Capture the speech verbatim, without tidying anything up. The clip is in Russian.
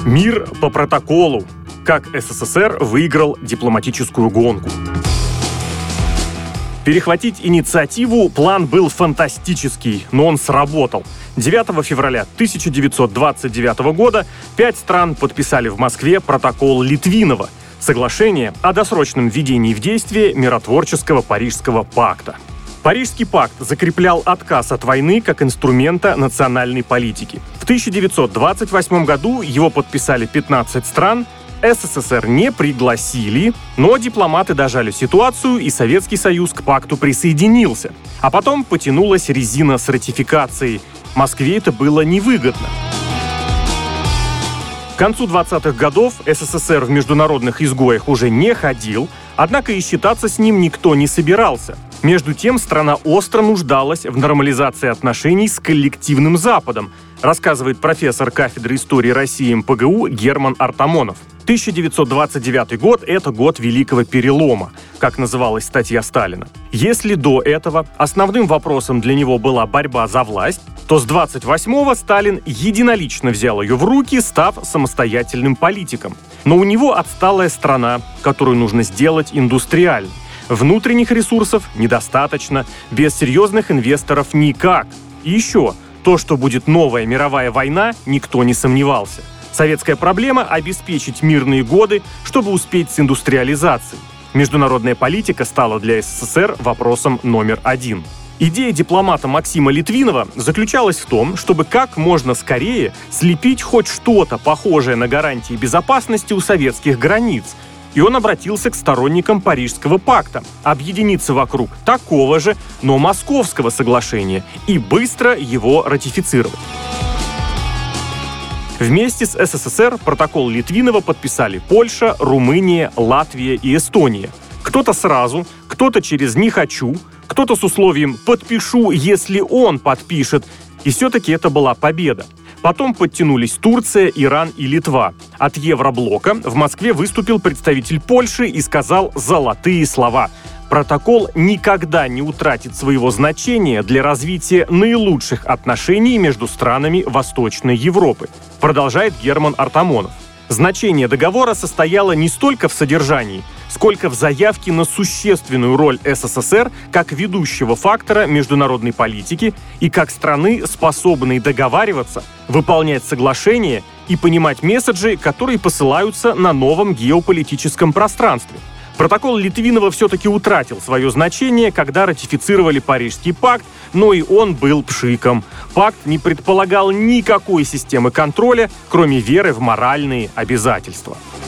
Мир по протоколу. Как СССР выиграл дипломатическую гонку. Перехватить инициативу план был фантастический, но он сработал. девятого февраля тысяча девятьсот двадцать девятого года пять стран подписали в Москве протокол Литвинова – соглашение о досрочном введении в действие миротворческого Парижского пакта. Парижский пакт закреплял отказ от войны как инструмента национальной политики. В тысяча девятьсот двадцать восьмом году его подписали пятнадцать стран, СССР не пригласили, но дипломаты дожали ситуацию, и Советский Союз к пакту присоединился. А потом потянулась резина с ратификацией. Москве это было невыгодно. К концу двадцатых годов СССР в международных изгоях уже не ходил, однако и считаться с ним никто не собирался. Между тем, страна остро нуждалась в нормализации отношений с коллективным Западом, рассказывает профессор кафедры истории России эм пэ гэ у Герман Артамонов. тысяча девятьсот двадцать девятый год – это год Великого перелома, как называлась статья Сталина. Если до этого основным вопросом для него была борьба за власть, то с двадцать восьмого Сталин единолично взял ее в руки, став самостоятельным политиком. Но у него отсталая страна, которую нужно сделать индустриальной. Внутренних ресурсов недостаточно, без серьезных инвесторов никак. И еще, то, что будет новая мировая война, никто не сомневался. Советская проблема – обеспечить мирные годы, чтобы успеть с индустриализацией. Международная политика стала для СССР вопросом номер один. Идея дипломата Максима Литвинова заключалась в том, чтобы как можно скорее слепить хоть что-то похожее на гарантии безопасности у советских границ. И он обратился к сторонникам Парижского пакта – объединиться вокруг такого же, но Московского соглашения и быстро его ратифицировать. Вместе с СССР протокол Литвинова подписали Польша, Румыния, Латвия и Эстония. Кто-то сразу, кто-то через «не хочу», кто-то с условием «подпишу, если он подпишет». И все-таки это была победа. Потом подтянулись Турция, Иран и Литва. От Евроблока в Москве выступил представитель Польши и сказал золотые слова. Протокол никогда не утратит своего значения для развития наилучших отношений между странами Восточной Европы, продолжает Герман Артамонов. Значение договора состояло не столько в содержании, сколько в заявке на существенную роль СССР как ведущего фактора международной политики и как страны, способной договариваться, выполнять соглашения и понимать месседжи, которые посылаются на новом геополитическом пространстве. Протокол Литвинова все-таки утратил свое значение, когда ратифицировали Парижский пакт, но и он был пшиком. Пакт не предполагал никакой системы контроля, кроме веры в моральные обязательства.